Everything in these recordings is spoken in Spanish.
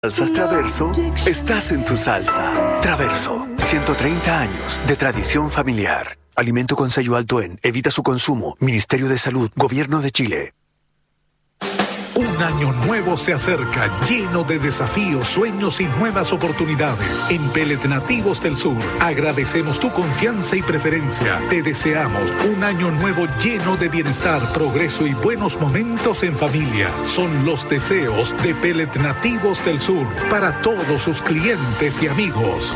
Salsas Traverso, estás en tu salsa. Traverso, 130 años de tradición familiar. Alimento con sello alto en, evita su consumo, Ministerio de Salud, Gobierno de Chile. Un año nuevo se acerca, lleno de desafíos, sueños y nuevas oportunidades. En Pellet Nativos del Sur, agradecemos tu confianza y preferencia. Te deseamos un año nuevo lleno de bienestar, progreso y buenos momentos en familia. Son los deseos de Pellet Nativos del Sur para todos sus clientes y amigos.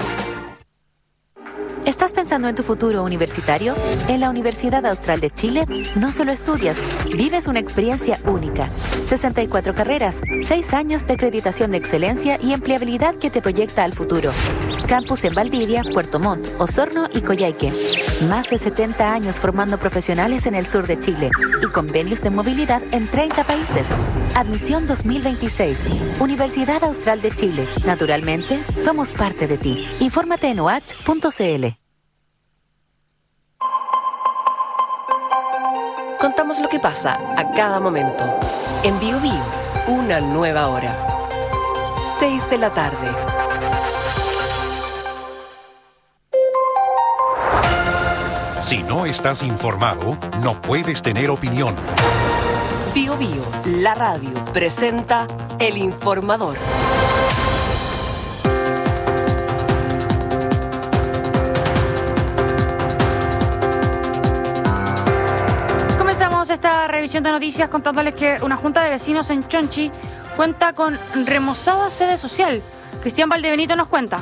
¿Estás pensando en tu futuro universitario? En la Universidad Austral de Chile no solo estudias, vives una experiencia única. 64 carreras, 6 años de acreditación de excelencia y empleabilidad que te proyecta al futuro. Campus en Valdivia, Puerto Montt, Osorno y Coyhaique. Más de 70 años formando profesionales en el sur de Chile y convenios de movilidad en 30 países. Admisión 2026. Universidad Austral de Chile. Naturalmente, somos parte de ti. Infórmate en uach.cl. Contamos lo que pasa a cada momento. En Bio Bio, una nueva hora. 6 de la tarde. Si no estás informado, no puedes tener opinión. Bio Bio, la radio, presenta El Informador. Esta revisión de noticias contándoles que una junta de vecinos en Chonchi cuenta con remozada sede social. Cristian Valdebenito nos cuenta.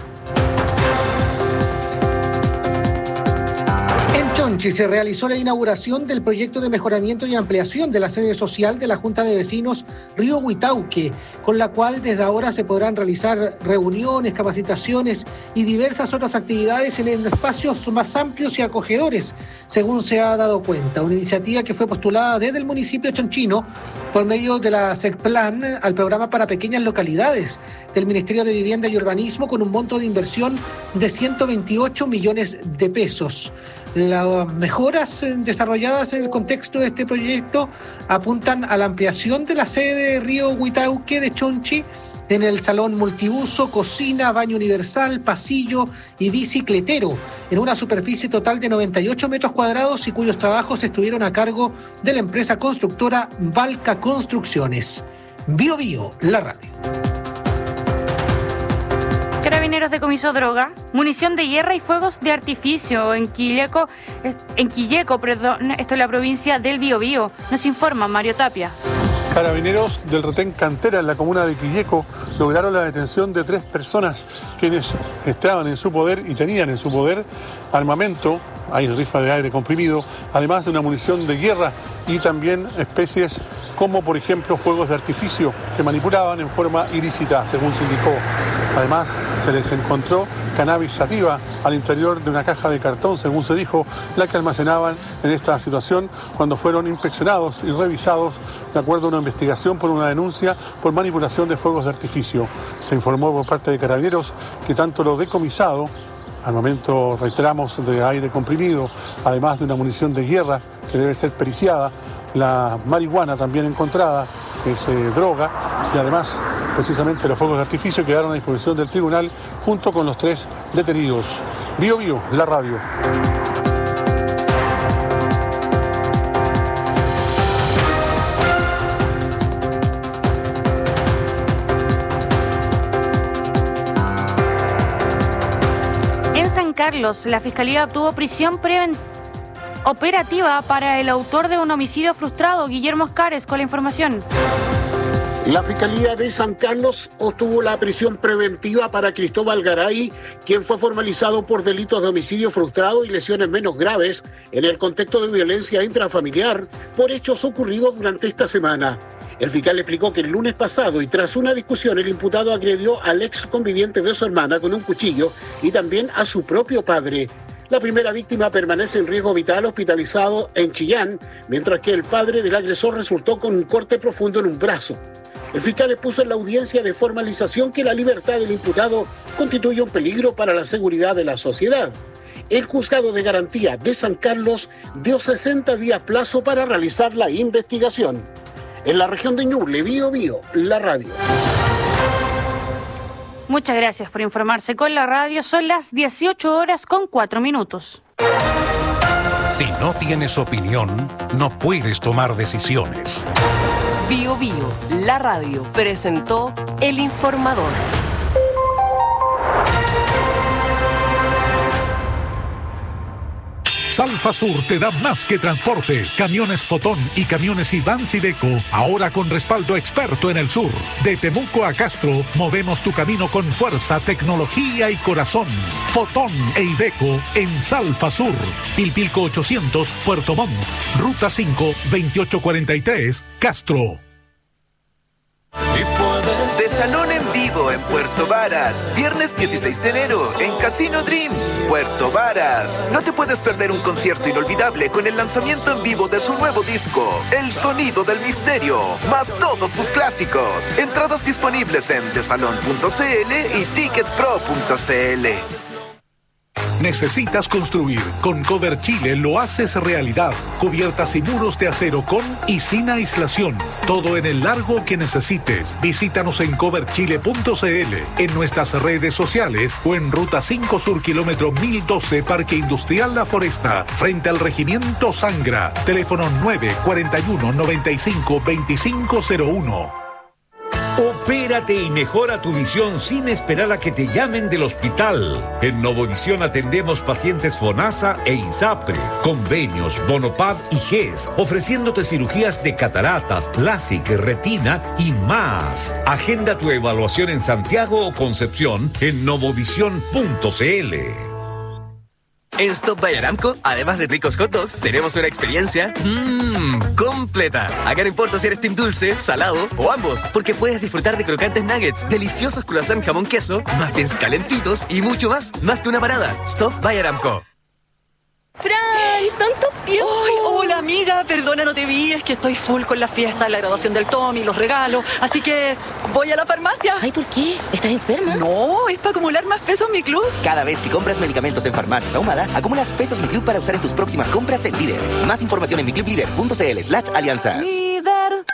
En Chonchi se realizó la inauguración del proyecto de mejoramiento y ampliación de la sede social de la Junta de Vecinos Río Huitauque, con la cual desde ahora se podrán realizar reuniones, capacitaciones y diversas otras actividades en espacios más amplios y acogedores, según se ha dado cuenta. Una iniciativa que fue postulada desde el municipio chonchino por medio de la SECPLAN al programa para pequeñas localidades del Ministerio de Vivienda y Urbanismo con un monto de inversión de 128 millones de pesos. Las mejoras desarrolladas en el contexto de este proyecto apuntan a la ampliación de la sede de Río Huitauque de Chonchi en el salón multiuso, cocina, baño universal, pasillo y bicicletero, en una superficie total de 98 metros cuadrados y cuyos trabajos estuvieron a cargo de la empresa constructora Valca Construcciones. Bio Bio, la radio. Carabineros decomisó droga, munición de guerra y fuegos de artificio en Quilleco, esto es la provincia del Biobío. Nos informa Mario Tapia. Carabineros del retén Cantera en la comuna de Quilleco lograron la detención de 3 personas quienes estaban en su poder y tenían en su poder armamento, hay rifa de aire comprimido, además de una munición de guerra y también especies como por ejemplo fuegos de artificio que manipulaban en forma ilícita, según se indicó. Además, se les encontró cannabis sativa al interior de una caja de cartón, según se dijo, la que almacenaban en esta situación cuando fueron inspeccionados y revisados de acuerdo a una investigación por una denuncia por manipulación de fuegos de artificio. Se informó por parte de Carabineros que tanto lo decomisado, armamento, reiteramos, de aire comprimido, además de una munición de guerra que debe ser periciada, la marihuana también encontrada, que es droga, y además precisamente los fuegos de artificio quedaron a disposición del tribunal junto con los 3 detenidos. Bio Bio, la radio. En San Carlos, la Fiscalía obtuvo prisión operativa para el autor de un homicidio frustrado, Guillermo Oscares, con la información. La Fiscalía de San Carlos obtuvo la prisión preventiva para Cristóbal Garay, quien fue formalizado por delitos de homicidio frustrado y lesiones menos graves en el contexto de violencia intrafamiliar por hechos ocurridos durante esta semana. El fiscal explicó que el lunes pasado y tras una discusión el imputado agredió al ex conviviente de su hermana con un cuchillo y también a su propio padre. La primera víctima permanece en riesgo vital hospitalizado en Chillán, mientras que el padre del agresor resultó con un corte profundo en un brazo. El fiscal expuso en la audiencia de formalización que la libertad del imputado constituye un peligro para la seguridad de la sociedad. El juzgado de garantía de San Carlos dio 60 días plazo para realizar la investigación. En la región de Ñuble, Bio Bio, la radio. Muchas gracias por informarse con la radio. Son las 18:04. Si no tienes opinión, no puedes tomar decisiones. Bio Bio, la radio, presentó El Informador. Salfa Sur te da más que transporte. Camiones Fotón y camiones Iván Iveco, ahora con respaldo experto en el sur. De Temuco a Castro, movemos tu camino con fuerza, tecnología y corazón. Fotón e Iveco en Salfa Sur. Pilpilco 800, Puerto Montt. Ruta 5, 2843, Castro. De Salón en Vivo en Puerto Varas, viernes 16 de enero en Casino Dreams, Puerto Varas. No te puedes perder un concierto inolvidable con el lanzamiento en vivo de su nuevo disco, El Sonido del Misterio, más todos sus clásicos. Entradas disponibles en desalon.cl y ticketpro.cl. ¿Necesitas construir? Con Cover Chile lo haces realidad. Cubiertas y muros de acero con y sin aislación. Todo en el largo que necesites. Visítanos en coverchile.cl, en nuestras redes sociales o en Ruta 5 Sur, kilómetro 1012, Parque Industrial La Foresta, frente al Regimiento Sangra. Teléfono 941-95-2501. Opérate y mejora tu visión sin esperar a que te llamen del hospital. En Novovisión atendemos pacientes FONASA e INSAPRE, convenios, Bonopad y GES, ofreciéndote cirugías de cataratas, LASIK, retina y más. Agenda tu evaluación en Santiago o Concepción en novovision.cl. En Stop by Aramco, además de ricos hot dogs, tenemos una experiencia completa. Acá no importa si eres team dulce, salado o ambos, porque puedes disfrutar de crocantes nuggets, deliciosos croissant jamón queso, muffins calentitos y mucho más. Más que una parada. Stop by Aramco. ¡Fran! ¡Tanto tiempo! ¡Ay, hola amiga! Perdona, no te vi, es que estoy full con la fiesta, la graduación del Tommy, los regalos, así que voy a la farmacia. Ay, ¿por qué? ¿Estás enferma? No, es para acumular más pesos en mi club. Cada vez que compras medicamentos en Farmacias Ahumada, acumulas pesos Mi Club para usar en tus próximas compras en Líder. Más información en miclublider.cl/alianzas. Líder.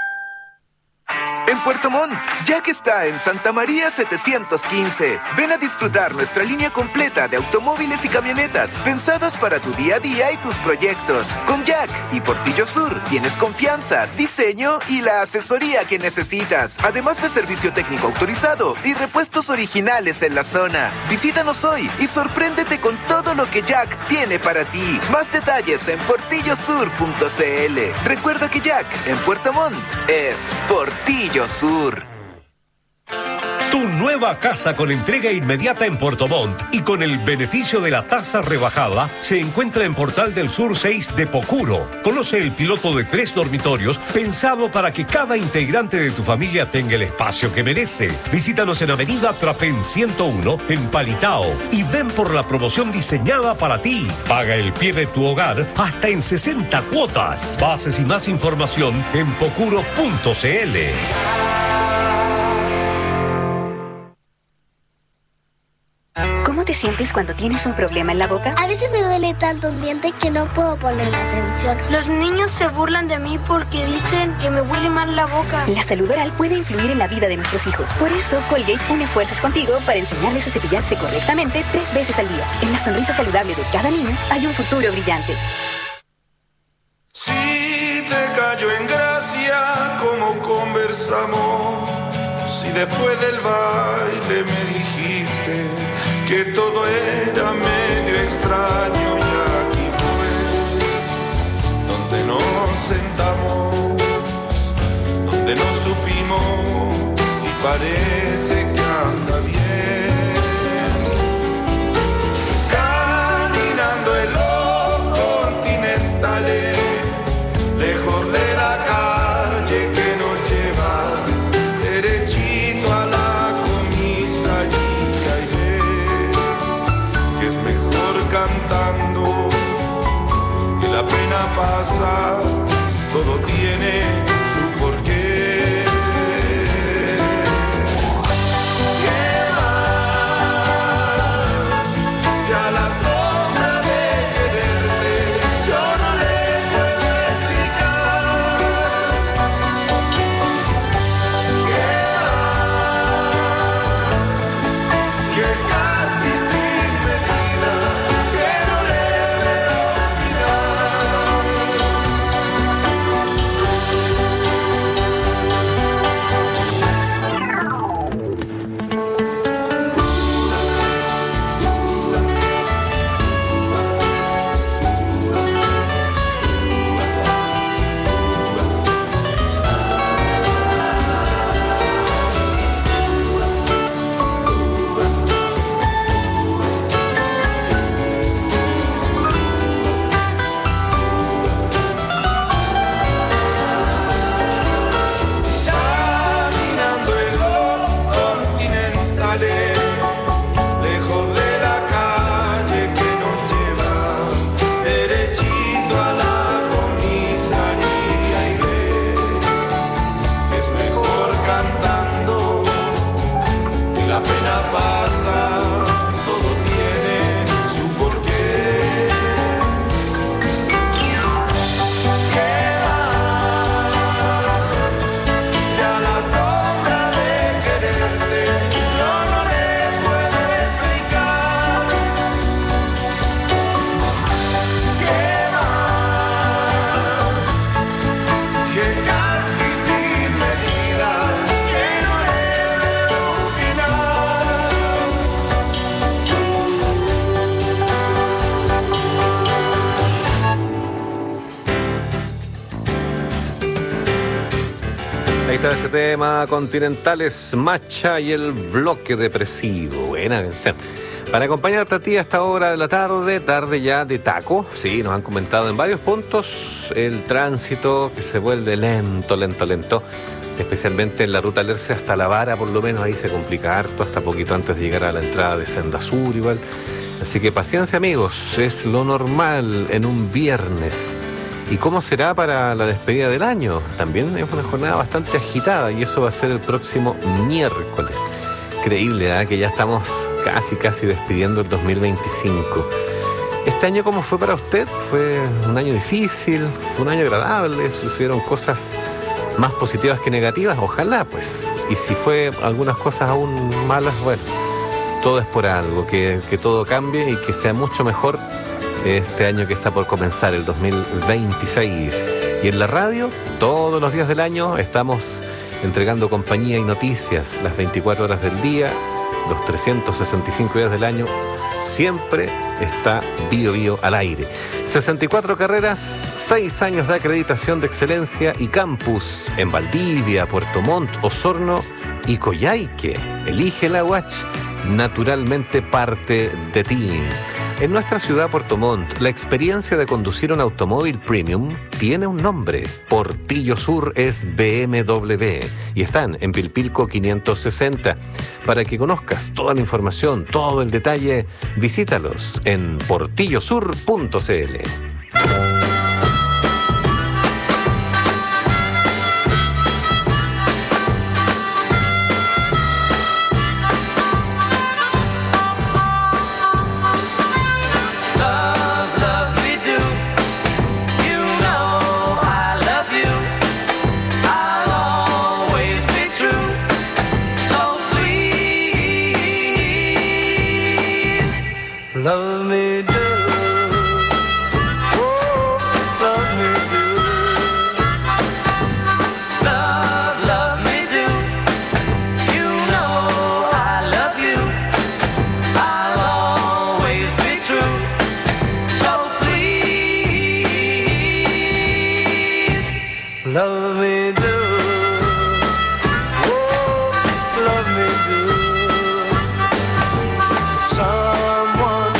En Puerto Montt, Jack está en Santa María 715. Ven a disfrutar nuestra línea completa de automóviles y camionetas pensadas para tu día a día y tus proyectos. Con Jack y Portillo Sur tienes confianza, diseño y la asesoría que necesitas, además de servicio técnico autorizado y repuestos originales en la zona. Visítanos hoy y sorpréndete con todo lo que Jack tiene para ti. Más detalles en portillosur.cl. Recuerda que Jack en Puerto Montt es Portillo Sur. Tu nueva casa con entrega inmediata en Puerto Montt y con el beneficio de la tasa rebajada se encuentra en Portal del Sur 6 de Pocuro. Conoce el piloto de 3 dormitorios pensado para que cada integrante de tu familia tenga el espacio que merece. Visítanos en Avenida Trapén 101 en Palitao y ven por la promoción diseñada para ti. Paga el pie de tu hogar hasta en 60 cuotas. Bases y más información en pocuro.cl. ¿Cómo te sientes cuando tienes un problema en la boca? A veces me duele tanto un diente que no puedo ponerle atención. Los niños se burlan de mí porque dicen que me huele mal la boca. La salud oral puede influir en la vida de nuestros hijos. Por eso, Colgate une fuerzas contigo para enseñarles a cepillarse correctamente 3 veces al día. En la sonrisa saludable de cada niño hay un futuro brillante. Si te cayó en gracia como conversamos, si después del baile me dijiste que todo era medio extraño, y aquí fue donde nos sentamos, donde nos supimos si parece que anda bien, caminando en los continentales, lejos de la calle que nos lleva derechito a la comisaría, y ves que es mejor cantando, que la pena pasa, todo tiene su porqué. ¿Qué más? Si a la sombra de quererte yo no le puedo explicar. ¿Qué más? pasa, todo tiene su porqué. ¿Qué más? Si a la sombra de quererte yo no le puedo explicar. ¿Qué más? Que casi sin medida que no le veo un final. Ahí está ese tema, Continentales, Macha y el bloque depresivo. Buena canción. Para acompañarte a ti a esta hora de la tarde, tarde ya de taco. Sí, nos han comentado en varios puntos el tránsito que se vuelve lento. Especialmente en la ruta Lerce hasta La Vara, por lo menos ahí se complica harto, hasta poquito antes de llegar a la entrada de Senda Sur igual. Así que paciencia, amigos, es lo normal en un viernes. ¿Y cómo será para la despedida del año? También es una jornada bastante agitada y eso va a ser el próximo miércoles. Increíble, ¿eh? Que ya estamos casi despidiendo el 2025. ¿Este año cómo fue para usted? ¿Fue un año difícil? ¿Fue un año agradable? ¿Sucedieron cosas más positivas que negativas? Ojalá, pues. Y si fue algunas cosas aún malas, bueno, todo es por algo, que todo cambie y que sea mucho mejor este año que está por comenzar, el 2026. Y en la radio, todos los días del año, estamos entregando compañía y noticias las 24 horas del día, los 365 días del año. Siempre está Bío Bío al aire. 64 carreras, 6 años de acreditación de excelencia y campus en Valdivia, Puerto Montt, Osorno y Coyhaique. Elige la UACH, naturalmente parte de ti. En nuestra ciudad, Puerto Montt, la experiencia de conducir un automóvil premium tiene un nombre. Portillo Sur es BMW y están en Pilpilco 560. Para que conozcas toda la información, todo el detalle, visítalos en portillosur.cl. Love me do, oh, love me do, love me do, you know I love you, I'll always be true, so please, love me do, oh, love me do, someone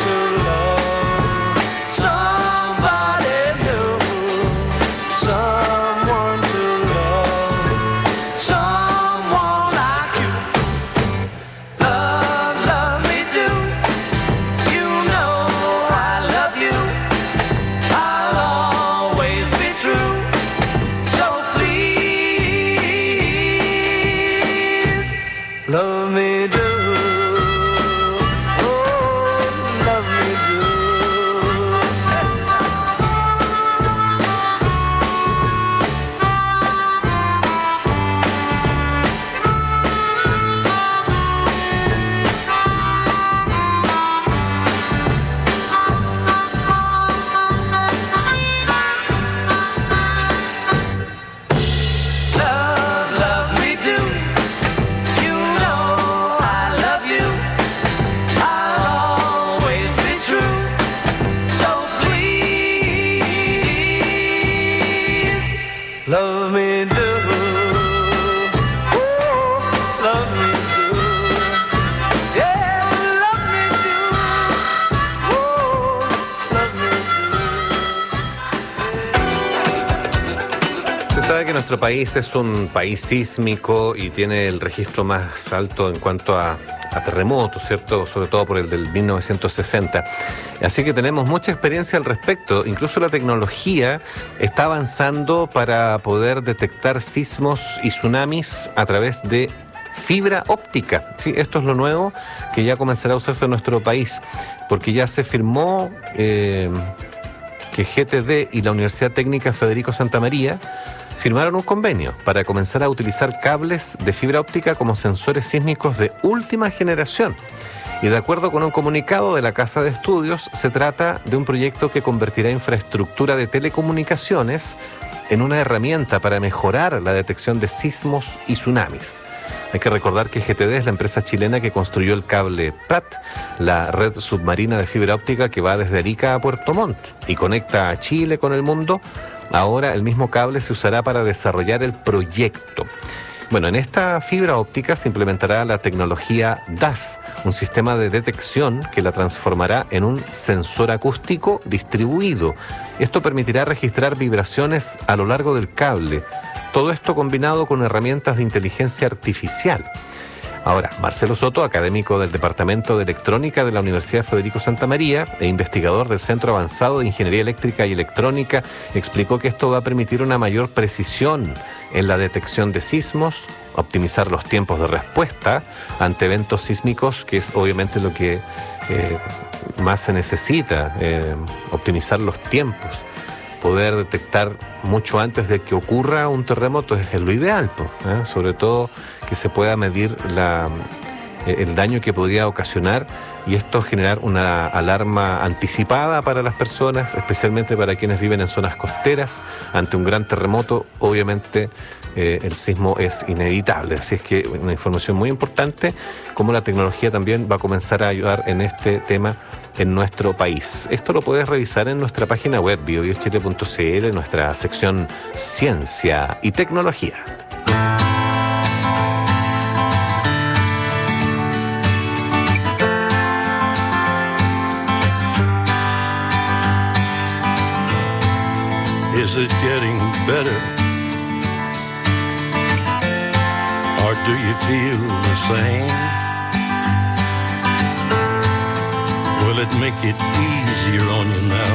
love me do, oh, love me do. Love me do. You know I love you. I'll always be true. So please, love me do. Oh, love me do. Yeah, love me do. Oh, love me do. Se sabe que nuestro país es un país sísmico y tiene el registro más alto en cuanto a terremotos, ¿cierto? Sobre todo por el del 1960. Así que tenemos mucha experiencia al respecto. Incluso la tecnología está avanzando para poder detectar sismos y tsunamis a través de fibra óptica. Sí, esto es lo nuevo que ya comenzará a usarse en nuestro país, porque ya se firmó que GTD y la Universidad Técnica Federico Santa María firmaron un convenio para comenzar a utilizar cables de fibra óptica como sensores sísmicos de última generación. Y de acuerdo con un comunicado de la Casa de Estudios, se trata de un proyecto que convertirá infraestructura de telecomunicaciones en una herramienta para mejorar la detección de sismos y tsunamis. Hay que recordar que GTD es la empresa chilena que construyó el cable PRAT, la red submarina de fibra óptica que va desde Arica a Puerto Montt y conecta a Chile con el mundo. Ahora el mismo cable se usará para desarrollar el proyecto. Bueno, en esta fibra óptica se implementará la tecnología DAS, un sistema de detección que la transformará en un sensor acústico distribuido. Esto permitirá registrar vibraciones a lo largo del cable. Todo esto combinado con herramientas de inteligencia artificial. Ahora, Marcelo Soto, académico del Departamento de Electrónica de la Universidad Federico Santa María e investigador del Centro Avanzado de Ingeniería Eléctrica y Electrónica, explicó que esto va a permitir una mayor precisión en la detección de sismos, optimizar los tiempos de respuesta ante eventos sísmicos, que es obviamente lo que más se necesita, optimizar los tiempos. Poder detectar mucho antes de que ocurra un terremoto es lo ideal, sobre todo que se pueda medir el daño que podría ocasionar y esto generar una alarma anticipada para las personas, especialmente para quienes viven en zonas costeras. Ante un gran terremoto, obviamente el sismo es inevitable, así es que una información muy importante, como la tecnología también va a comenzar a ayudar en este tema en nuestro país. Esto lo puedes revisar en nuestra página web biobiochile.cl, en nuestra sección Ciencia y Tecnología. Is it getting better? Or do you feel the same? Will it make it easier on you now?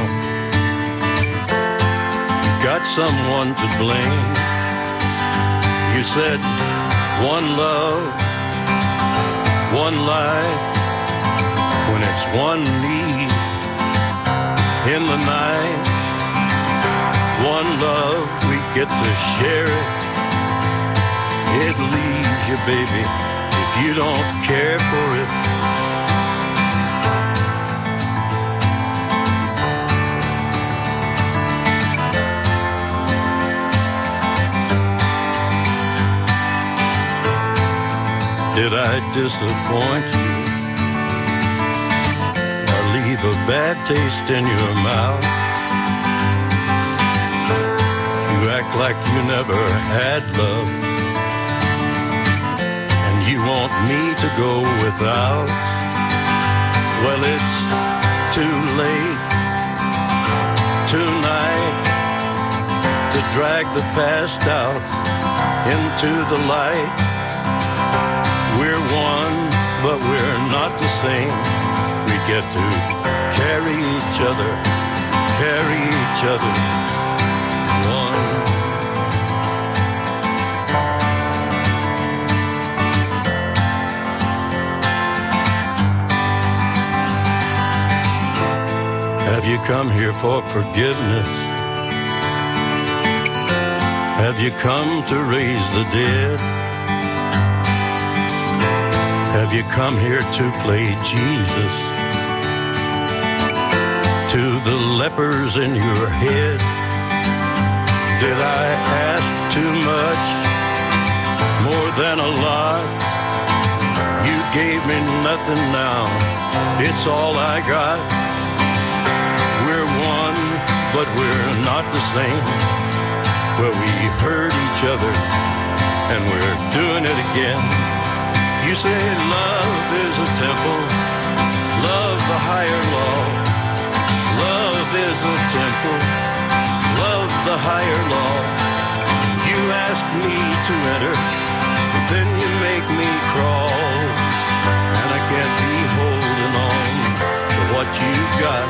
You got someone to blame. You said one love, one life, when it's one need in the night. One love, we get to share it. It leaves you, baby, if you don't care for it. Did I disappoint you or leave a bad taste in your mouth? You act like you never had love, and you want me to go without. Well, it's too late tonight to drag the past out into the light. We're one, but we're not the same. We get to carry each other, carry each other. Have you come here for forgiveness? Have you come to raise the dead? Have you come here to play Jesus to the lepers in your head? Did I ask too much, more than a lot? You gave me nothing now, it's all I got. We're one, but we're not the same. Well, we hurt each other, and we're doing it again. You say love is a temple, love the higher law. Love is a temple, love the higher law. You ask me to enter, but then you make me crawl. And I can't be holding on to what you've got,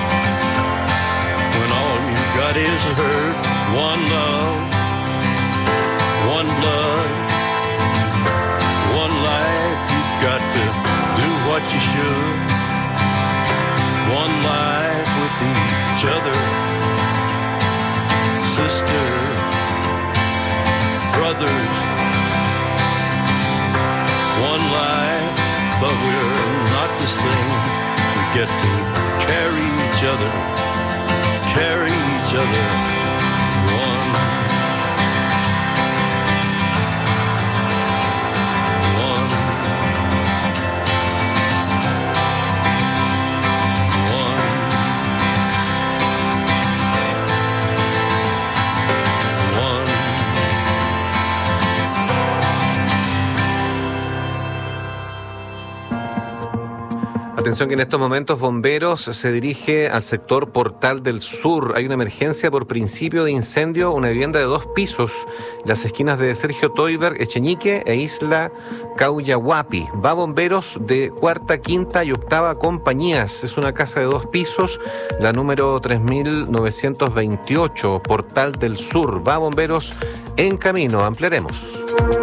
when all you've got is hurt. One love, one blood, you should. One life with each other, sister, brothers. One life, but we're not the same. We get to carry each other, carry each other. One. Atención que en estos momentos Bomberos se dirige al sector Portal del Sur. Hay una emergencia por principio de incendio, una vivienda de 2 pisos, las esquinas de Sergio Toiber, Echeñique e Isla Cauyahuapi. Va Bomberos de 4ª, 5ª y 8ª compañías. Es una casa de 2 pisos, la número 3928, Portal del Sur. Va Bomberos en camino. Ampliaremos.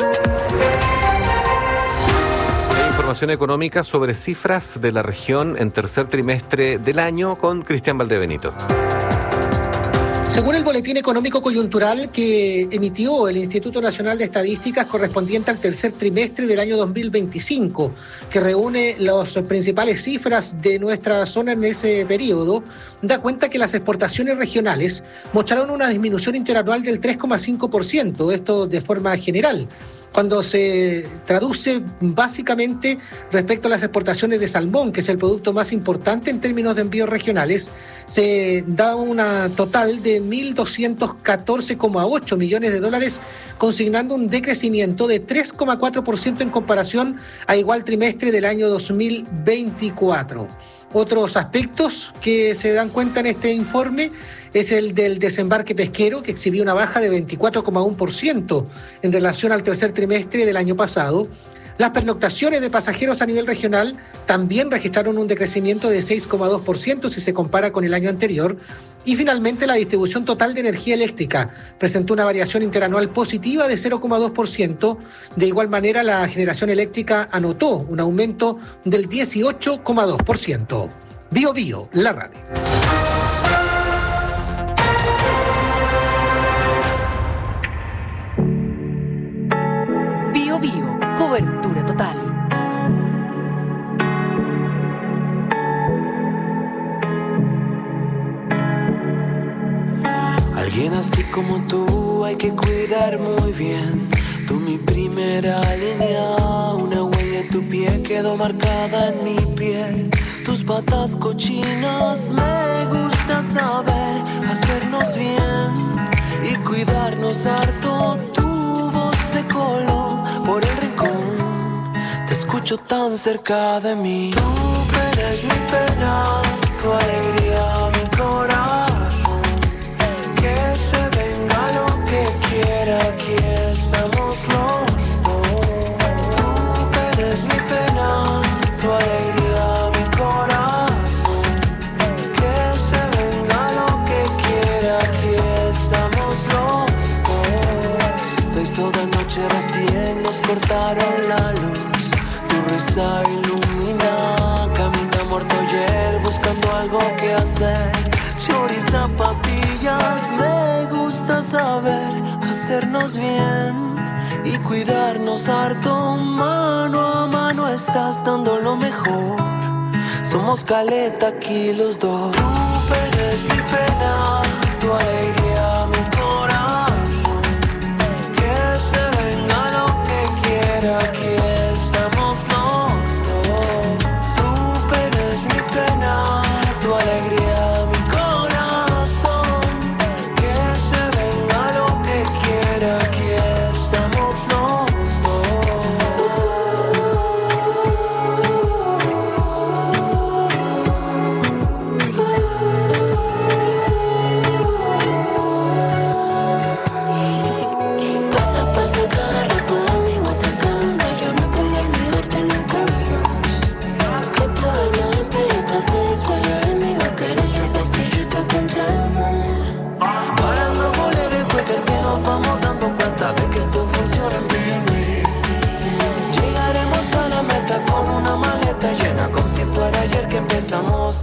Información económica sobre cifras de la región en tercer trimestre del año con Cristian Valdebenito. Según el Boletín Económico Coyuntural que emitió el Instituto Nacional de Estadísticas correspondiente al tercer trimestre del año 2025, que reúne las principales cifras de nuestra zona en ese periodo, da cuenta que las exportaciones regionales mostraron una disminución interanual del 3,5%, esto de forma general, cuando se traduce básicamente respecto a las exportaciones de salmón, que es el producto más importante en términos de envíos regionales, se da una total de 1.214,8 millones de dólares, consignando un decrecimiento de 3,4% en comparación a igual trimestre del año 2024. Otros aspectos que se dan cuenta en este informe es el del desembarque pesquero, que exhibió una baja de 24,1% en relación al tercer trimestre del año pasado. Las pernoctaciones de pasajeros a nivel regional también registraron un decrecimiento de 6,2% si se compara con el año anterior. Y finalmente la distribución total de energía eléctrica presentó una variación interanual positiva de 0,2%. De igual manera, la generación eléctrica anotó un aumento del 18,2%. Bio Bio, la radio. Bio Bio, cobertura total. Alguien así como tú hay que cuidar muy bien. Tú mi primera línea, una huella de tu pie quedó marcada en mi piel. Tus patas cochinas me gusta saber hacernos bien y cuidarnos harto. Tu voz se coló por el rincón, te escucho tan cerca de mí. Tú eres mi pena, tu alegría, mi corazón. Que se venga lo que quiera, aquí estamos los dos. Tú eres mi pena, tu alegría, mi corazón. Que se venga lo que quiera, aquí estamos los dos. Se hizo de noche recién, nos cortaron la luz. Tu risa ilumina, camina muerto ayer buscando algo que hacer. Chori, zapatillas, me gusta saber hacernos bien y cuidarnos harto. Mano a mano estás dando lo mejor. Somos caleta aquí los dos. Tú eres mi pena, tu alegría, mi corazón. Que se venga lo que quiera, aquí estamos los dos. Tú eres mi pena, tu alegría, mi corazón. Que se venga lo que quiera, aquí estamos los dos.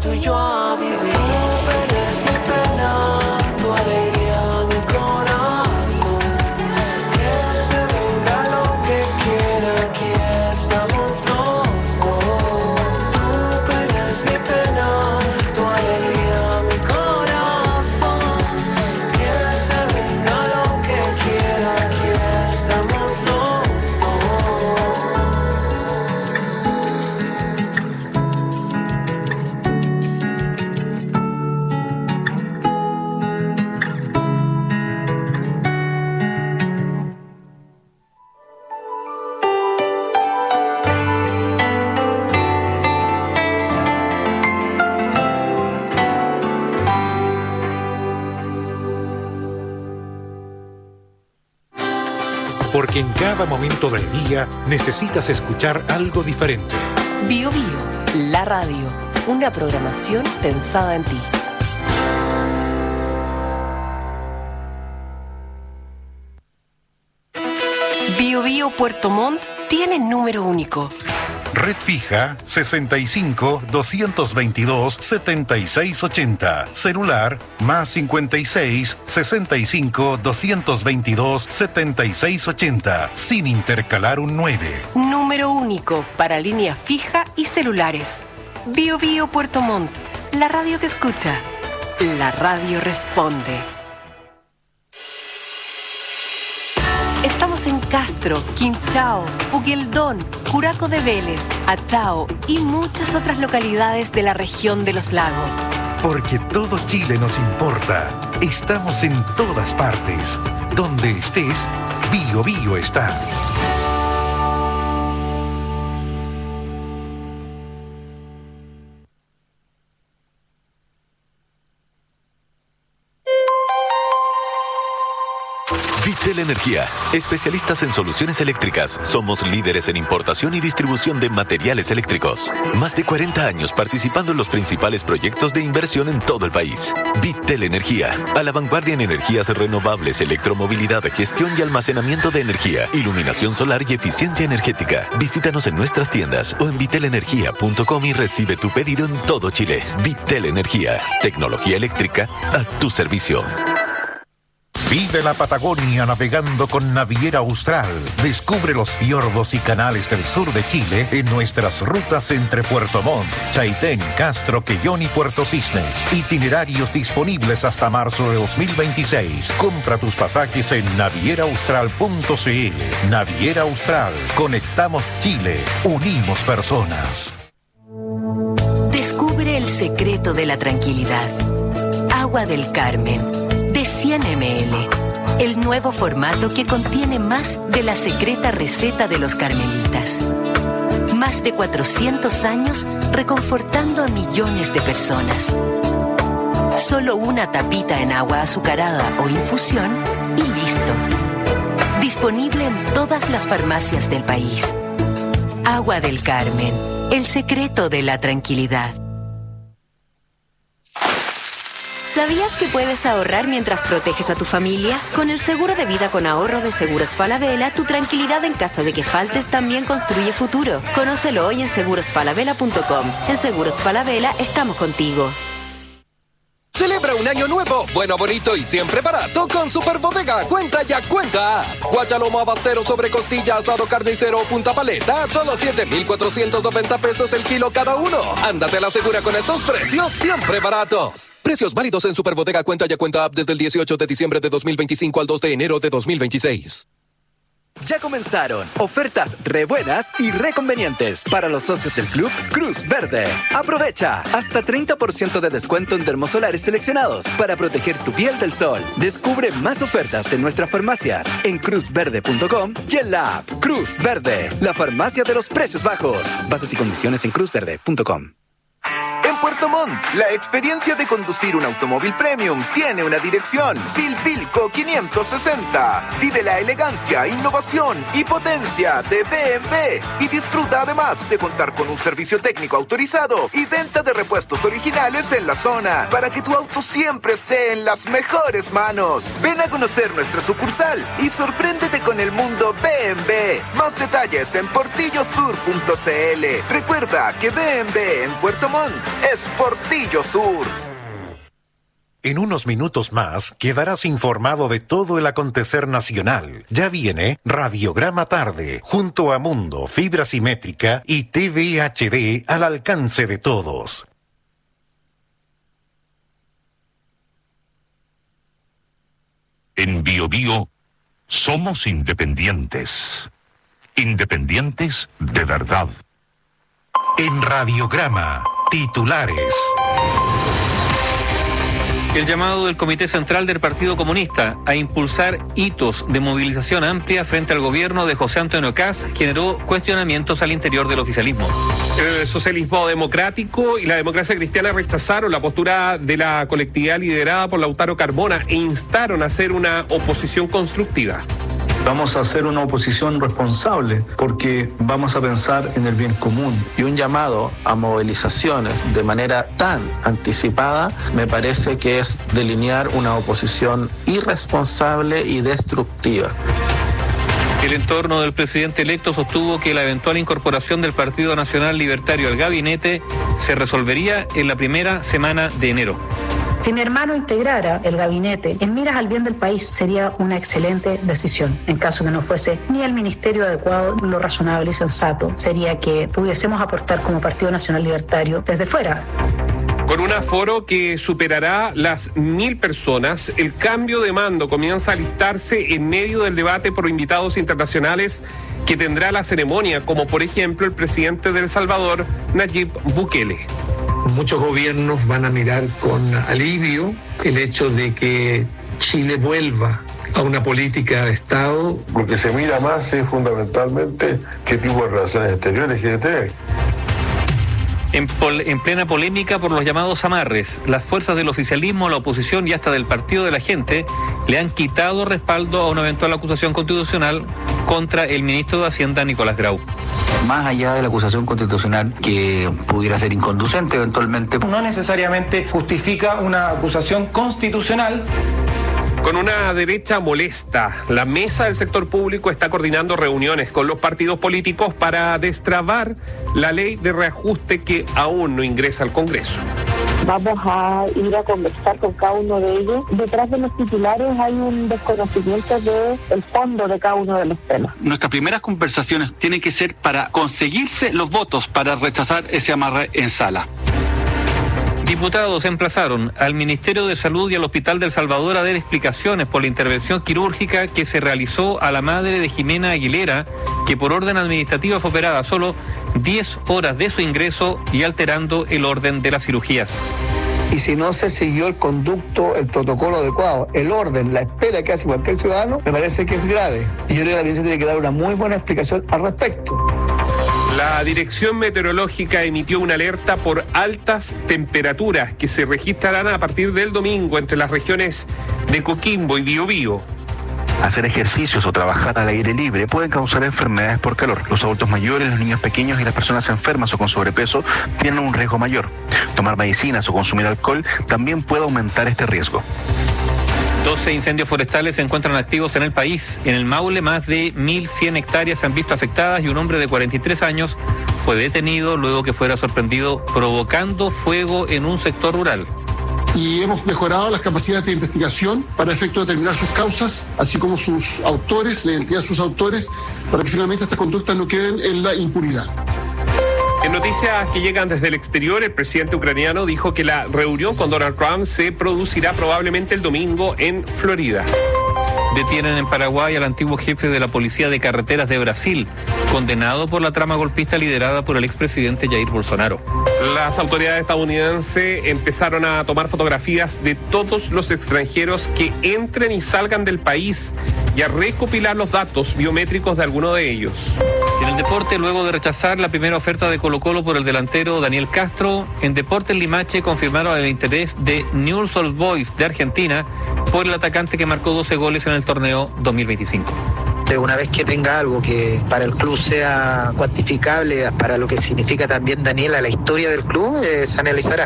tú y yo a vivir. Tu pena es mi pena, tu alegría mi corazón. Que se venga lo que quiera, aquí estamos los dos. Tu pena es mi pena, tu alegría mi corazón. Que se venga lo que quiera, aquí estamos los dos. Porque en cada momento del día necesitas escuchar algo diferente. Bio Bio, la radio. Una programación pensada en ti. Bio Bio Puerto Montt tiene número único. Red fija 65 222 7680. Celular más 56 65 222 7680. Sin intercalar un 9. Número único para línea fija y celulares. Bio Bio Puerto Montt. La radio te escucha. La radio responde. Estamos en Castro, Quinchao, Puqueldón, Curaco de Vélez, Achao y muchas otras localidades de la región de los lagos. Porque todo Chile nos importa. Estamos en todas partes. Donde estés, Bio Bio está. Vitel Energía, especialistas en soluciones eléctricas. Somos líderes en importación y distribución de materiales eléctricos. Más de 40 años participando en los principales proyectos de inversión en todo el país. Vitel Energía, a la vanguardia en energías renovables, electromovilidad, gestión y almacenamiento de energía, iluminación solar y eficiencia energética. Visítanos en nuestras tiendas o en vitelenergia.com y recibe tu pedido en todo Chile. Vitel Energía, tecnología eléctrica a tu servicio. Vive la Patagonia navegando con Naviera Austral. Descubre los fiordos y canales del sur de Chile en nuestras rutas entre Puerto Montt, Chaitén, Castro, Quellón y Puerto Cisnes. Itinerarios disponibles hasta marzo de 2026. Compra tus pasajes en navieraaustral.cl. Naviera Austral. Conectamos Chile. Unimos personas. Descubre el secreto de la tranquilidad. Agua del Carmen. De 100 ml, el nuevo formato que contiene más de la secreta receta de los carmelitas. Más de 400 años reconfortando a millones de personas. Solo una tapita en agua azucarada o infusión y listo. Disponible en todas las farmacias del país. Agua del Carmen, el secreto de la tranquilidad. ¿Sabías que puedes ahorrar mientras proteges a tu familia? Con el seguro de vida con ahorro de Seguros Falabella, tu tranquilidad en caso de que faltes también construye futuro. Conócelo hoy en segurosfalabella.com. En Seguros Falabella estamos contigo. Celebra un año nuevo, bueno, bonito y siempre barato con Super Bodega. Cuenta ya, cuenta. Guachalomo abastero sobre costilla, asado carnicero o punta paleta, solo 7,490 pesos el kilo cada uno. Ándate a la segura con estos precios siempre baratos. Precios válidos en Super Bodega Cuenta ya, cuenta app desde el 18 de diciembre de 2025 al 2 de enero de 2026. Ya comenzaron ofertas re buenas y re convenientes para los socios del club Cruz Verde. Aprovecha hasta 30% de descuento en termosolares seleccionados para proteger tu piel del sol. Descubre más ofertas en nuestras farmacias en cruzverde.com y en la app Cruz Verde, la farmacia de los precios bajos. Bases y condiciones en cruzverde.com. En Puerto Montt, la experiencia de conducir un automóvil premium tiene una dirección. Bilbilco 560. Vive la elegancia, innovación y potencia de BMW. Y disfruta además de contar con un servicio técnico autorizado y venta de repuestos originales en la zona, para que tu auto siempre esté en las mejores manos. Ven a conocer nuestra sucursal y sorpréndete con el mundo BMW. Más detalles en portillosur.cl. Recuerda que BMW en Puerto Montt es por Portillo Sur. En unos minutos más quedarás informado de todo el acontecer nacional. Ya viene Radiograma Tarde, junto a Mundo, Fibra Simétrica y TV HD al alcance de todos. En BioBio somos independientes. Independientes de verdad. En Radiograma, titulares. El llamado del Comité Central del Partido Comunista a impulsar hitos de movilización amplia frente al gobierno de José Antonio Kast generó cuestionamientos al interior del oficialismo. El socialismo democrático y la democracia cristiana rechazaron la postura de la colectividad liderada por Lautaro Carmona e instaron a hacer una oposición constructiva. Vamos a hacer una oposición responsable porque vamos a pensar en el bien común. Y un llamado a movilizaciones de manera tan anticipada me parece que es delinear una oposición irresponsable y destructiva. El entorno del presidente electo sostuvo que la eventual incorporación del Partido Nacional Libertario al gabinete se resolvería en la primera semana de enero. Si mi hermano integrara el gabinete en miras al bien del país, sería una excelente decisión. En caso que no fuese ni el ministerio adecuado, lo razonable y sensato sería que pudiésemos aportar como Partido Nacional Libertario desde fuera. Con un aforo que superará las 1.000 personas, el cambio de mando comienza a alistarse en medio del debate por invitados internacionales que tendrá la ceremonia, como por ejemplo el presidente de El Salvador, Nayib Bukele. Muchos gobiernos van a mirar con alivio el hecho de que Chile vuelva a una política de Estado. Lo que se mira más es fundamentalmente qué tipo de relaciones exteriores quiere tener. En plena polémica por los llamados amarres, las fuerzas del oficialismo, la oposición y hasta del Partido de la Gente le han quitado respaldo a una eventual acusación constitucional contra el ministro de Hacienda, Nicolás Grau. Más allá de la acusación constitucional que pudiera ser inconducente eventualmente, no necesariamente justifica una acusación constitucional. Con una derecha molesta, la mesa del sector público está coordinando reuniones con los partidos políticos para destrabar la ley de reajuste que aún no ingresa al Congreso. Vamos a ir a conversar con cada uno de ellos. Detrás de los titulares hay un desconocimiento del fondo de cada uno de los temas. Nuestras primeras conversaciones tienen que ser para conseguirse los votos para rechazar ese amarre en sala. Diputados emplazaron al Ministerio de Salud y al Hospital del Salvador a dar explicaciones por la intervención quirúrgica que se realizó a la madre de Jimena Aguilera, que por orden administrativa fue operada a solo 10 horas de su ingreso y alterando el orden de las cirugías. Y si no se siguió el conducto, el protocolo adecuado, el orden, la espera que hace cualquier ciudadano, me parece que es grave. Y yo creo que la ministra tiene que dar una muy buena explicación al respecto. La Dirección Meteorológica emitió una alerta por altas temperaturas que se registrarán a partir del domingo entre las regiones de Coquimbo y Biobío. Hacer ejercicios o trabajar al aire libre pueden causar enfermedades por calor. Los adultos mayores, los niños pequeños y las personas enfermas o con sobrepeso tienen un riesgo mayor. Tomar medicinas o consumir alcohol también puede aumentar este riesgo. 12 incendios forestales se encuentran activos en el país. En el Maule, más de 1.100 hectáreas se han visto afectadas y un hombre de 43 años fue detenido luego que fuera sorprendido provocando fuego en un sector rural. Y hemos mejorado las capacidades de investigación para efecto de determinar sus causas, así como sus autores, la identidad de sus autores, para que finalmente estas conductas no queden en la impunidad. En noticias que llegan desde el exterior, el presidente ucraniano dijo que la reunión con Donald Trump se producirá probablemente el domingo en Florida. Detienen en Paraguay al antiguo jefe de la Policía de Carreteras de Brasil, condenado por la trama golpista liderada por el expresidente Jair Bolsonaro. Las autoridades estadounidenses empezaron a tomar fotografías de todos los extranjeros que entren y salgan del país y a recopilar los datos biométricos de alguno de ellos. En el deporte, luego de rechazar la primera oferta de Colo-Colo por el delantero Daniel Castro, en Deportes Limache confirmaron el interés de Newell's Old Boys de Argentina por el atacante que marcó 12 goles en el torneo 2025. Una vez que tenga algo que para el club sea cuantificable, para lo que significa también Daniel a la historia del club, se analizará.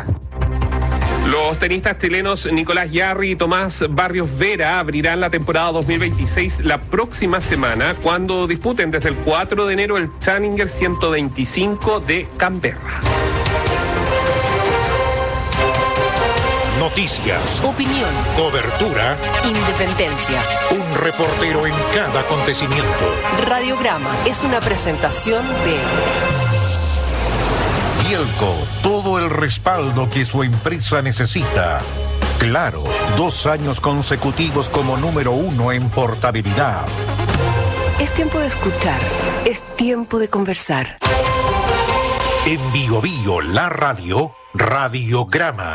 Los tenistas chilenos Nicolás Yarri y Tomás Barrios Vera abrirán la temporada 2026 la próxima semana cuando disputen desde el 4 de enero el Challenger 125 de Canberra. Noticias. Opinión. Cobertura. Independencia. Un reportero en cada acontecimiento. Radiograma es una presentación de Bielco, todo el respaldo que su empresa necesita. Claro, 2 años consecutivos como número 1 en portabilidad. Es tiempo de escuchar, es tiempo de conversar. En Bio Bio, la radio, Radiograma.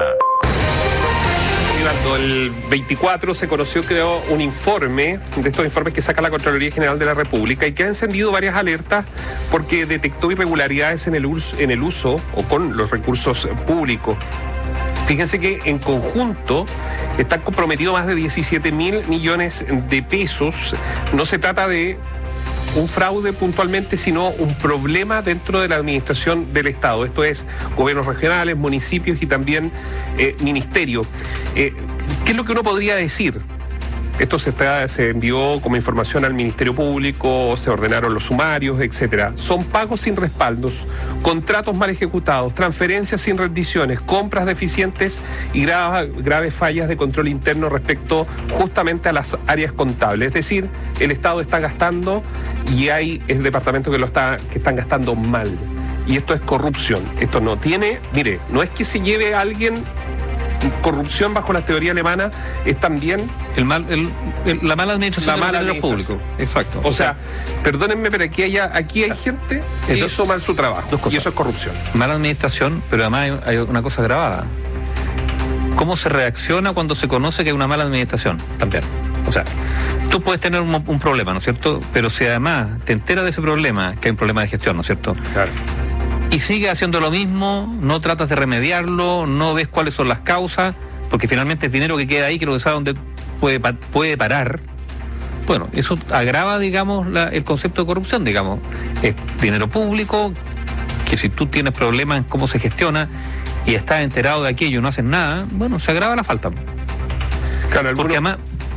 El 24 se conoció, creo, un informe, de estos informes que saca la Contraloría General de la República y que ha encendido varias alertas porque detectó irregularidades en el uso o con los recursos públicos. Fíjense que en conjunto están comprometidos más de 17.000 millones de pesos. No se trata de un fraude puntualmente, sino un problema dentro de la administración del Estado. Esto es gobiernos regionales, municipios y también ministerio. ¿Qué es lo que uno podría decir? Esto se envió como información al Ministerio Público, se ordenaron los sumarios, etcétera. Son pagos sin respaldos, contratos mal ejecutados, transferencias sin rendiciones, compras deficientes y graves fallas de control interno respecto justamente a las áreas contables. Es decir, el Estado está gastando y hay el departamento que están gastando mal. Y esto es corrupción. Esto no tiene, mire, no es que se lleve a alguien. Corrupción bajo la teoría alemana es también la mala administración de los públicos. Exacto. O sea, perdónenme, pero aquí hay gente que hizo mal su trabajo. Y eso es corrupción. Mala administración, pero además hay una cosa grabada. ¿Cómo se reacciona cuando se conoce que hay una mala administración? También. O sea, tú puedes tener un problema, ¿no es cierto? Pero si además te enteras de ese problema, que hay un problema de gestión, ¿no es cierto? Claro. Y sigue haciendo lo mismo, no tratas de remediarlo, no ves cuáles son las causas, porque finalmente es dinero que queda ahí, que no sabe dónde puede parar. Bueno, eso agrava, digamos, el concepto de corrupción, digamos. Es dinero público, que si tú tienes problemas en cómo se gestiona y estás enterado de aquello y no haces nada, bueno, se agrava la falta. Claro, porque además,